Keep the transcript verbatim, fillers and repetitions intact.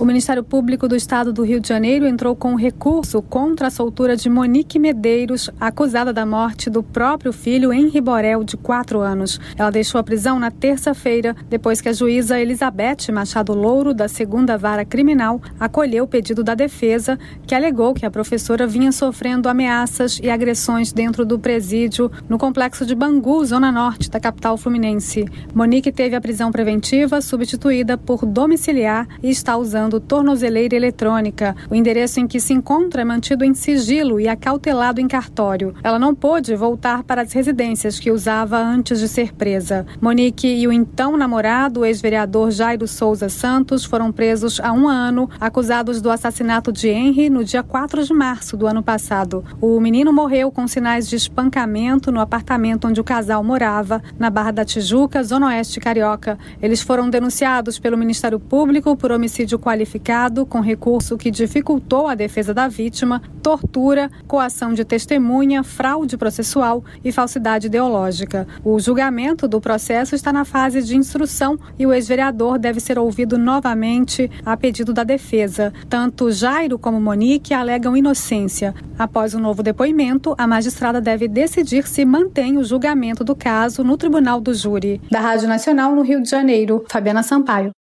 O Ministério Público do Estado do Rio de Janeiro entrou com um recurso contra a soltura de Monique Medeiros, acusada da morte do próprio filho Henri Borel, de quatro anos. Ela deixou a prisão na terça-feira, depois que a juíza Elizabeth Machado Louro, da segunda Vara Criminal, acolheu o pedido da defesa, que alegou que a professora vinha sofrendo ameaças e agressões dentro do presídio no complexo de Bangu, zona norte da capital fluminense. Monique teve a prisão preventiva substituída por domiciliar e está usando tornozeleira eletrônica. O endereço em que se encontra é mantido em sigilo e acautelado em cartório. Ela não pôde voltar para as residências que usava antes de ser presa. Monique e o então namorado, o ex-vereador Jairo Souza Santos, foram presos há um ano, acusados do assassinato de Henri no dia quatro de março do ano passado. O menino morreu com sinais de espancamento no apartamento onde o casal morava, na Barra da Tijuca, zona oeste carioca. Eles foram denunciados pelo Ministério Público por homicídio qualificado com recurso que dificultou a defesa da vítima, tortura, coação de testemunha, fraude processual e falsidade ideológica. O julgamento do processo está na fase de instrução e o ex-vereador deve ser ouvido novamente a pedido da defesa. Tanto Jairo como Monique alegam inocência. Após o novo depoimento, a magistrada deve decidir se mantém o julgamento do caso no Tribunal do Júri. Da Rádio Nacional no Rio de Janeiro, Fabiana Sampaio.